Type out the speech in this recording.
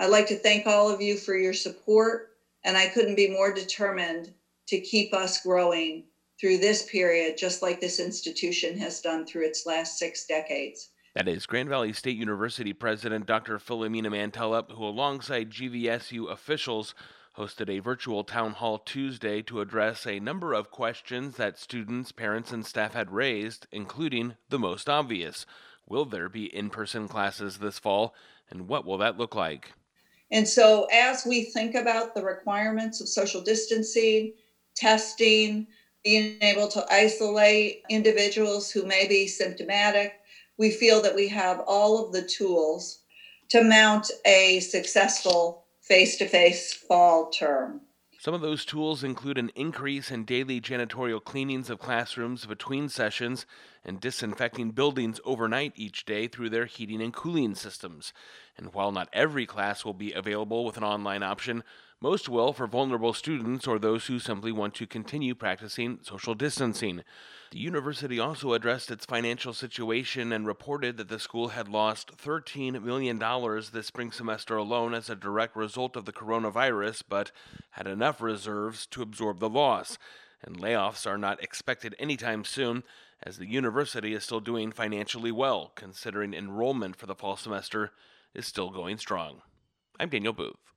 I'd like to thank all of you for your support, and I couldn't be more determined to keep us growing through this period, just like this institution has done through its last 6 decades. That is Grand Valley State University President Dr. Philomena Mantellep, who, alongside GVSU officials, hosted a virtual town hall Tuesday to address a number of questions that students, parents, and staff had raised, including the most obvious. Will there be in person classes this fall, and what will that look like? And so, as we think about the requirements of social distancing, testing, being able to isolate individuals who may be symptomatic, we feel that we have all of the tools to mount a successful face to face fall term. Some of those tools include an increase in daily janitorial cleanings of classrooms between sessions and disinfecting buildings overnight each day through their heating and cooling systems. And while not every class will be available with an online option, most will for vulnerable students or those who simply want to continue practicing social distancing. The university also addressed its financial situation and reported that the school had lost $13 million this spring semester alone as a direct result of the coronavirus, but had enough reserves to absorb the loss. And layoffs are not expected anytime soon, as the university is still doing financially well, considering enrollment for the fall semester is still going strong. I'm Daniel Booth.